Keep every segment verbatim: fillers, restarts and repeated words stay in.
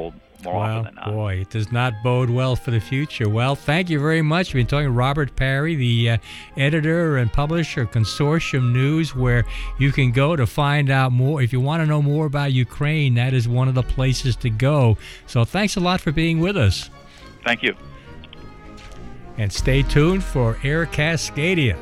unfold more well, often than not. Boy, it does not bode well for the future. Well, thank you very much. We've been talking to Robert Parry, the uh, editor and publisher of Consortium News, where you can go to find out more. If you want to know more about Ukraine, that is one of the places to go. So thanks a lot for being with us. Thank you. And stay tuned for Air Cascadia.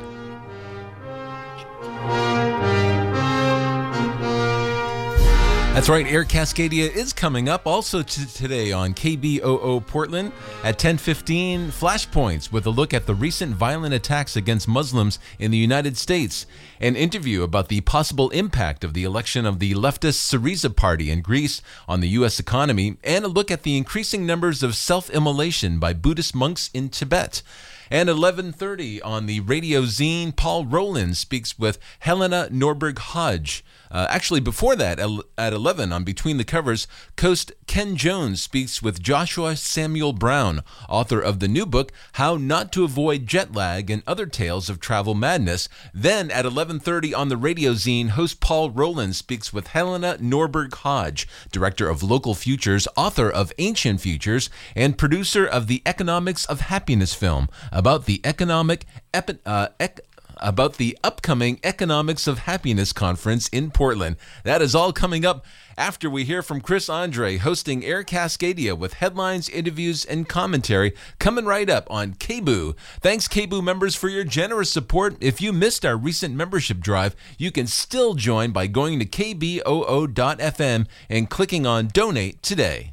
That's right, Air Cascadia is coming up also t- today on K B O O Portland at ten fifteen, Flashpoints with a look at the recent violent attacks against Muslims in the United States, an interview about the possible impact of the election of the leftist Syriza party in Greece on the U S economy, and a look at the increasing numbers of self-immolation by Buddhist monks in Tibet. And eleven thirty on the radio zine, Paul Rowland speaks with Helena Norberg Hodge. Uh, actually, before that, at eleven on Between the Covers, Coast Ken Jones speaks with Joshua Samuel Brown, author of the new book, How Not to Avoid Jet Lag and Other Tales of Travel Madness. Then at eleven thirty on the radio zine, host Paul Rowland speaks with Helena Norberg Hodge, director of Local Futures, author of Ancient Futures, and producer of the Economics of Happiness film, about the economic epi- uh, ec- about the upcoming Economics of Happiness conference in Portland. That is all coming up after we hear from Chris Andre hosting Air Cascadia with headlines, interviews, and commentary coming right up on K B O O. Thanks, K B O O members, for your generous support. If you missed our recent membership drive, you can still join by going to K B O O dot F M and clicking on Donate today.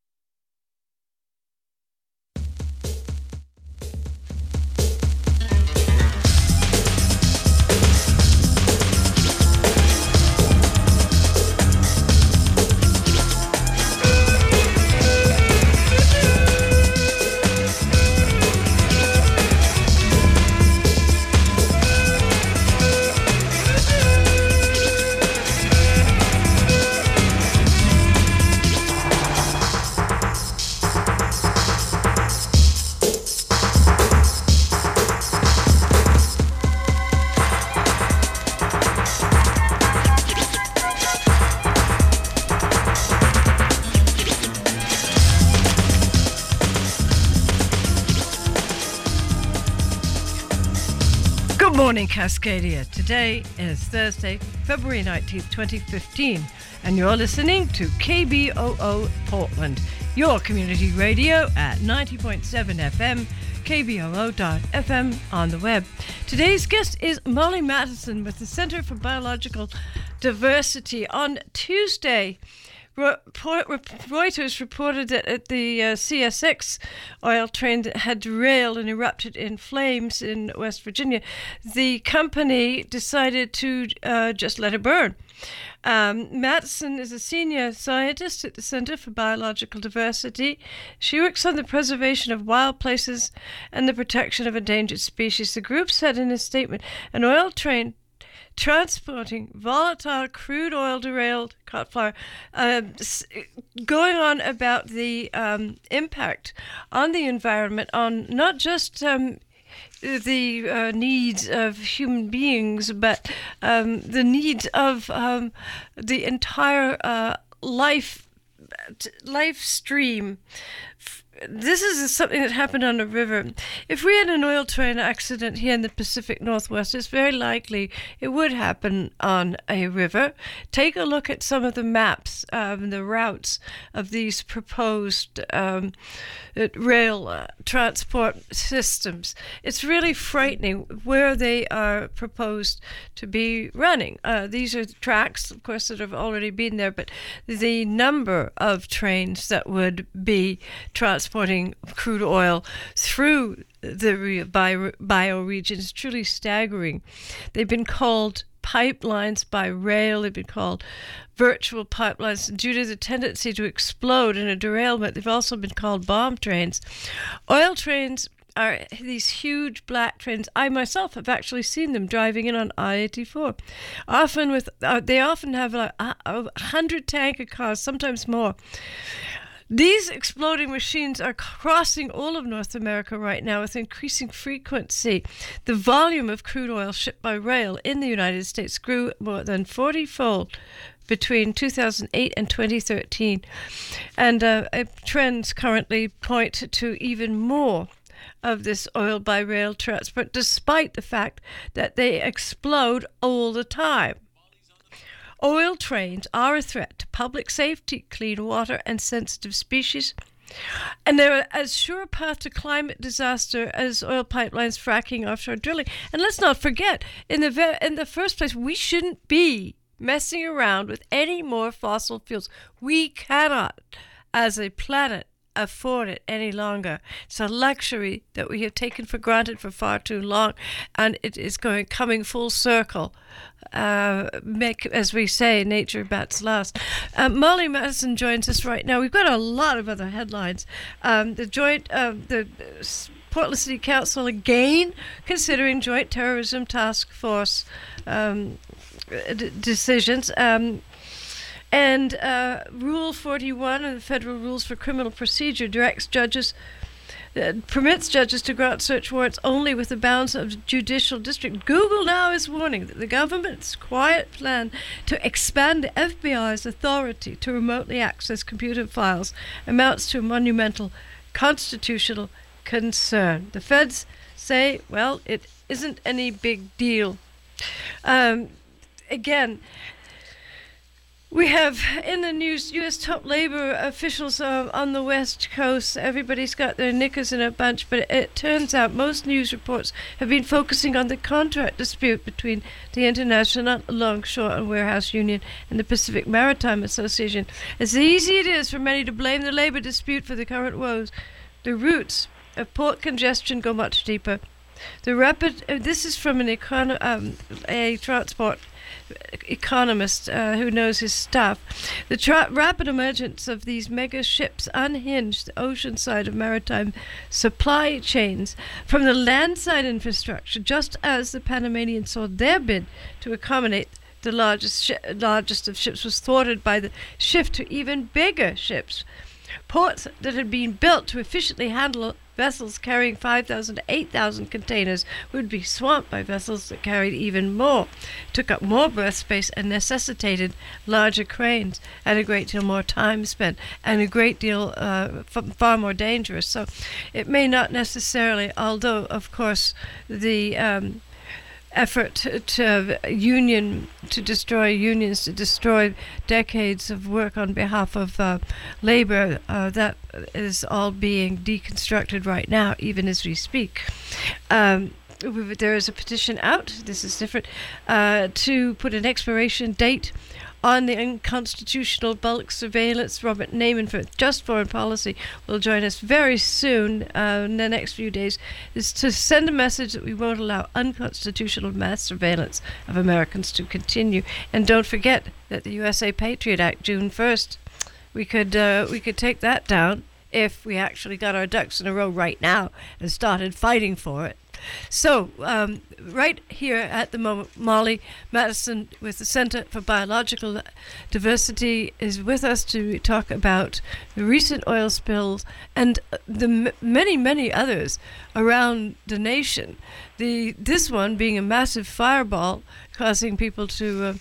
Good morning, Cascadia. Today is Thursday, February nineteenth, twenty fifteen, and you're listening to K B O O Portland, your community radio at ninety point seven F M, K B O O dot F M on the web. Today's guest is Molly Mattison with the Center for Biological Diversity. On Tuesday, Reuters reported that at the uh, C S X oil train that had derailed and erupted in flames in West Virginia, the company decided to uh, just let it burn. Um, Mattison is a senior scientist at the Center for Biological Diversity. She works on the preservation of wild places and the protection of endangered species. The group said in a statement, an oil train transporting volatile crude oil derailed, caught fire, uh, going on about the um, impact on the environment, on not just um, the uh, needs of human beings, but um, the needs of um, the entire uh, life life stream. This is something that happened on a river. If we had an oil train accident here in the Pacific Northwest, it's very likely it would happen on a river. Take a look at some of the maps, um, the routes of these proposed um, rail uh, transport systems. It's really frightening where they are proposed to be running. Uh, these are tracks, of course, that have already been there, but the number of trains that would be transported transporting crude oil through the bio, bioregion is truly staggering. They've been called pipelines by rail. They've been called virtual pipelines. Due to the tendency to explode in a derailment, they've also been called bomb trains. Oil trains are these huge black trains. I myself have actually seen them driving in on I eighty-four. Often with, uh, they often have like a, a hundred tanker cars, sometimes more. These exploding machines are crossing all of North America right now with increasing frequency. The volume of crude oil shipped by rail in the United States grew more than forty-fold between two thousand eight and twenty thirteen. And uh, trends currently point to even more of this oil by rail transport, despite the fact that they explode all the time. Oil trains are a threat to public safety, clean water, and sensitive species. And they're as sure a path to climate disaster as oil pipelines, fracking, offshore drilling. And let's not forget, in the ve- in the first place, we shouldn't be messing around with any more fossil fuels. We cannot, as a planet, afford it any longer. It's a luxury that we have taken for granted for far too long, and it is going coming full circle. Uh, make, as we say, nature bats last. Uh, Molly Madison joins us right now. We've got a lot of other headlines. Um, the joint, uh, the Portland City Council again considering joint terrorism task force um, d- decisions. Um, And uh, Rule forty-one of the Federal Rules for Criminal Procedure directs judges, uh, permits judges to grant search warrants only with the bounds of judicial district. Google now is warning that the government's quiet plan to expand the F B I's authority to remotely access computer files amounts to a monumental constitutional concern. The feds say, well, it isn't any big deal. Um, again, we have in the news U S top labor officials uh, on the West Coast. Everybody's got their knickers in a bunch, but it turns out most news reports have been focusing on the contract dispute between the International Longshore and Warehouse Union and the Pacific Maritime Association. As easy it is for many to blame the labor dispute for the current woes, the roots of port congestion go much deeper. The rapid, uh, this is from an econo- um, a transport economist uh, who knows his stuff. The tra- rapid emergence of these mega ships unhinged the ocean side of maritime supply chains from the landside infrastructure, just as the Panamanians saw their bid to accommodate the largest shi- largest of ships was thwarted by the shift to even bigger ships. Ports that had been built to efficiently handle vessels carrying five thousand to eight thousand containers would be swamped by vessels that carried even more, took up more berth space, and necessitated larger cranes and a great deal more time spent and a great deal uh, f- far more dangerous. So it may not necessarily, although of course the um, effort to, to union to destroy unions to destroy decades of work on behalf of uh, labor, uh, that is all being deconstructed right now, even as we speak. Um, there is a petition out, this is different, uh, to put an expiration date on the unconstitutional bulk surveillance. Robert Naiman for Just Foreign Policy will join us very soon uh, in the next few days, is to send a message that we won't allow unconstitutional mass surveillance of Americans to continue. And don't forget that the U S A Patriot Act, June first, we could uh, we could take that down if we actually got our ducks in a row right now and started fighting for it. So, um, right here at the moment, Molly Madison with the Center for Biological Diversity is with us to talk about the recent oil spills and the m- many, many others around the nation. The this one being a massive fireball, causing people to uh,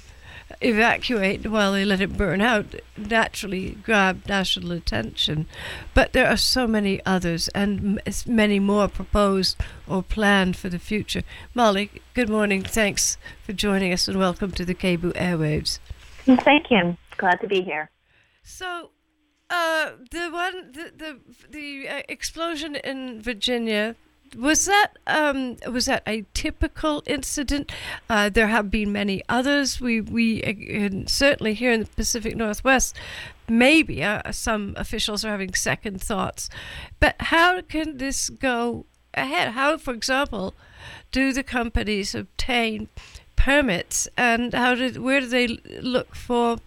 evacuate while they let it burn out, naturally grabbed national attention. But there are so many others, and m- many more proposed or planned for the future. Molly, good morning. Thanks for joining us, and welcome to the K B O O Airwaves. Thank you. Glad to be here. So, uh, the one, the the, the uh, explosion in Virginia. Was that um, was that a typical incident? Uh, there have been many others. We we uh, certainly here in the Pacific Northwest, maybe uh, some officials are having second thoughts. But how can this go ahead? How, for example, do the companies obtain permits, and how did where do they look for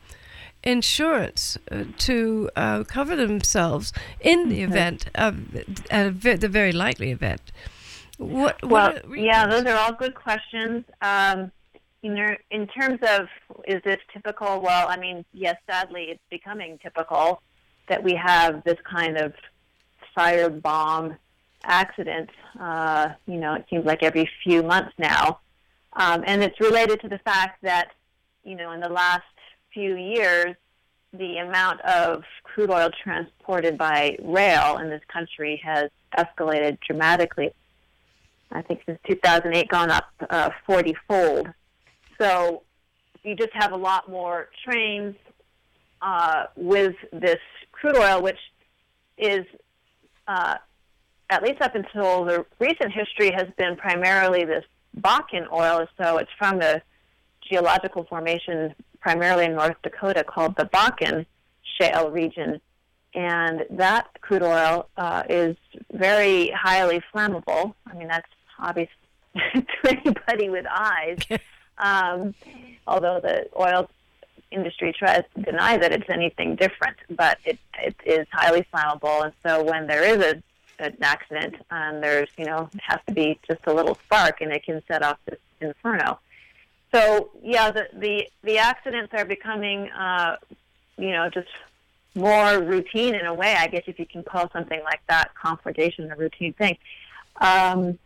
insurance uh, to uh, cover themselves in the event of uh, the very likely event? What, well, what are, yeah, those are all good questions. Um, you know, in terms of is this typical? Well, I mean, yes, sadly, it's becoming typical. that we have this kind of firebomb accident. Uh, you know, it seems like every few months now. Um, and it's related to the fact that, you know, in the last few years, the amount of crude oil transported by rail in this country has escalated dramatically. I think since two thousand eight, gone up uh, forty-fold. So you just have a lot more trains uh, with this crude oil, which is, uh, at least up until the recent history, has been primarily this Bakken oil. So it's from the geological formation primarily in North Dakota called the Bakken Shale region. And that crude oil uh, is very highly flammable. I mean, that's obvious to anybody with eyes. Um, although the oil industry tries to deny that it's anything different, but it it is highly flammable. And so when there is a an accident, and there's, you know, it has to be just a little spark, and it can set off this inferno. So yeah, the the, the accidents are becoming, uh, you know, just more routine in a way. I guess if you can call something like that conflagration a routine thing. Um,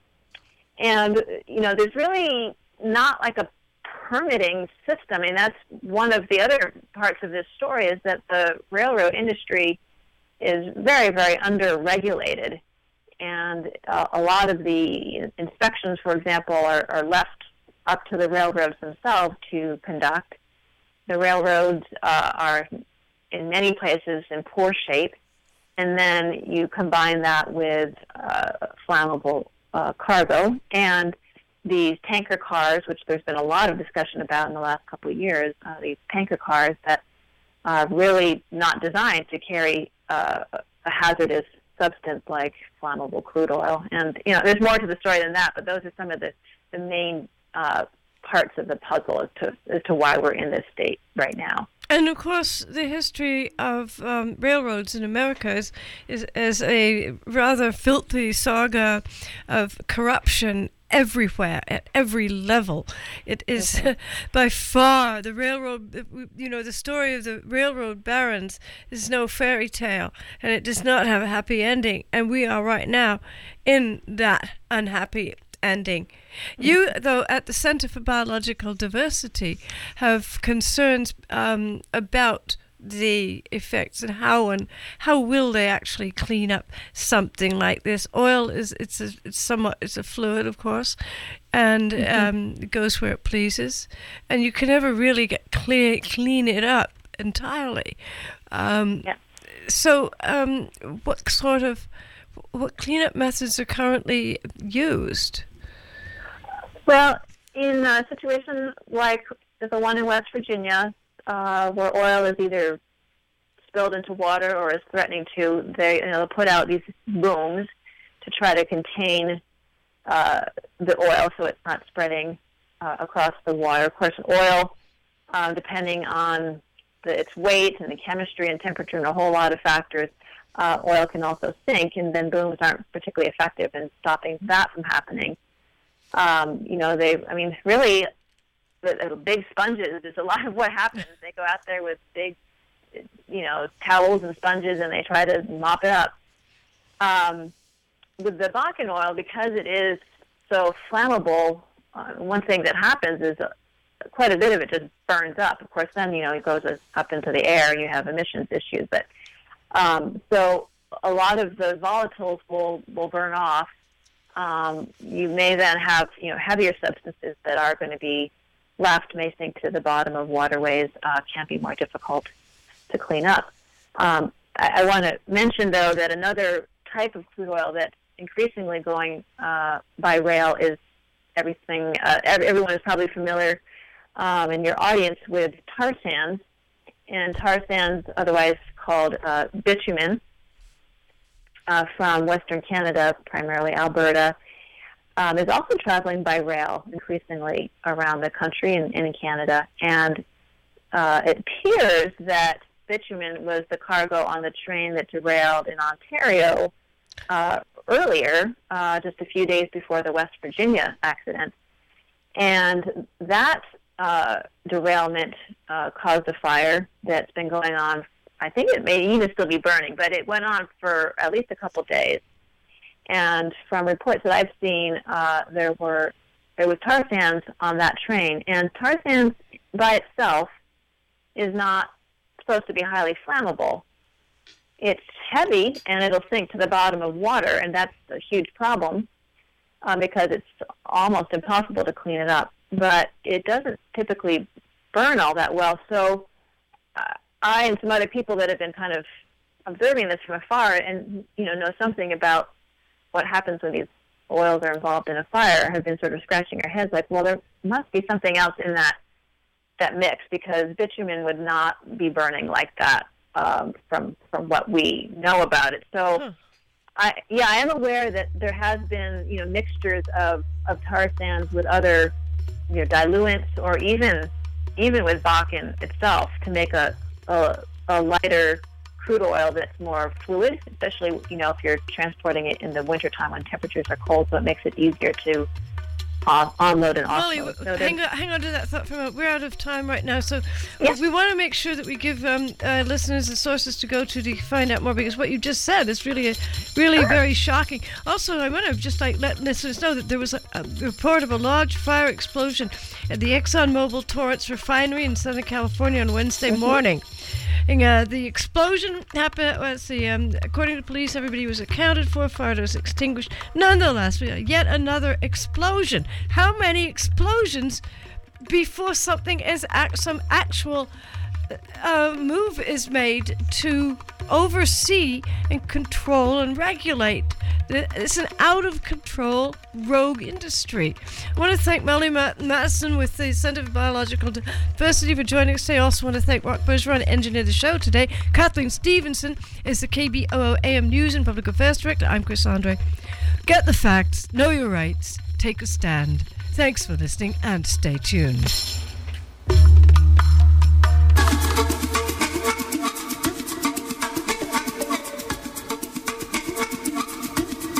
and you know, there's really not like a permitting system. I mean, that's one of the other parts of this story, is that the railroad industry is very, very under-regulated. And uh, a lot of the inspections, for example, are, are left up to the railroads themselves to conduct. The railroads uh, are, in many places, in poor shape. And then you combine that with uh, flammable uh, cargo, and these tanker cars, which there's been a lot of discussion about in the last couple of years, uh, these tanker cars that are really not designed to carry uh, a hazardous substance like flammable crude oil. And, you know, there's more to the story than that, but those are some of the, the main uh, parts of the puzzle as to, as to why we're in this state right now. And of course, the history of um, railroads in America is, is, is a rather filthy saga of corruption everywhere, at every level. It is uh, by far the railroad, you know, the story of the railroad barons is no fairy tale, and it does not have a happy ending. And we are right now in that unhappy ending. You, though, at the Center for Biological Diversity, have concerns um, about the effects and how and how will they actually clean up something like this. Oil is it's a, it's somewhat it's a fluid, of course, and mm-hmm. um, it goes where it pleases, and you can never really get clear clean it up entirely. Um, yeah. So, um, what sort of what cleanup methods are currently used? Well, in a situation like the one in West Virginia, uh, where oil is either spilled into water or is threatening to, they you know put out these booms to try to contain uh, the oil so it's not spreading uh, across the water. Of course, oil, uh, depending on the, its weight and the chemistry and temperature and a whole lot of factors, uh, oil can also sink, and then booms aren't particularly effective in stopping that from happening. Um, you know, they, I mean, really, the, the big sponges is a lot of what happens. They go out there with big, you know, towels and sponges, and they try to mop it up. Um, with the Bakken oil, because it is so flammable, uh, one thing that happens is uh, quite a bit of it just burns up. Of course, then, you know, it goes up into the air, and you have emissions issues. But um, so a lot of the volatiles will, will burn off. Um, you may then have, you know, heavier substances that are going to be left, may sink to the bottom of waterways, uh, can be more difficult to clean up. Um, I, I want to mention, though, that another type of crude oil that's increasingly going uh, by rail is everything. Uh, everyone is probably familiar um, in your audience with tar sands, and tar sands, otherwise called uh, bitumen, Uh, from Western Canada, primarily Alberta, um, is also traveling by rail increasingly around the country and, and in Canada. And uh, it appears that bitumen was the cargo on the train that derailed in Ontario uh, earlier, uh, just a few days before the West Virginia accident. And that uh, derailment uh, caused a fire that's been going on I think it may even still be burning, but it went on for at least a couple days. And from reports that I've seen, uh, there were there was tar sands on that train. And tar sands by itself is not supposed to be highly flammable. It's heavy, and it'll sink to the bottom of water, and that's a huge problem um, because it's almost impossible to clean it up. But it doesn't typically burn all that well. So uh, I and some other people that have been kind of observing this from afar and, you know, know something about what happens when these oils are involved in a fire have been sort of scratching our heads like, well, there must be something else in that that mix, because bitumen would not be burning like that um, from from what we know about it. So, huh. I yeah, I am aware that there has been, you know, mixtures of, of tar sands with other, you know, diluents, or even even with Bakken itself to make a a, a lighter crude oil that's more fluid, especially, you know, if you're transporting it in the wintertime when temperatures are cold, so it makes it easier to uh, onload and offload. Molly, so hang on, hang on to that thought for a moment. We're out of time right now, so yes. we want to make sure that we give um, uh, listeners the sources to go to to find out more, because what you just said is really, a, really sure. very shocking. Also, I want to just like let listeners know that there was a, a report of a large fire explosion at the ExxonMobil Torrance refinery in Southern California on Wednesday morning. And, uh, the explosion happened, let's see, um, according to police, everybody was accounted for, fire was extinguished. Nonetheless, yet another explosion. How many explosions before something is act- some actual uh, move is made to oversee and control and regulate? It's an out-of-control rogue industry. I want to thank Molly Madison with the Center for Biological Diversity for joining us today. I also want to thank Mark Bergeron, engineered the show today. Kathleen Stevenson is the K B O O A M News and Public Affairs Director. I'm Chris Andre. Get the facts, know your rights, take a stand. Thanks for listening, and stay tuned.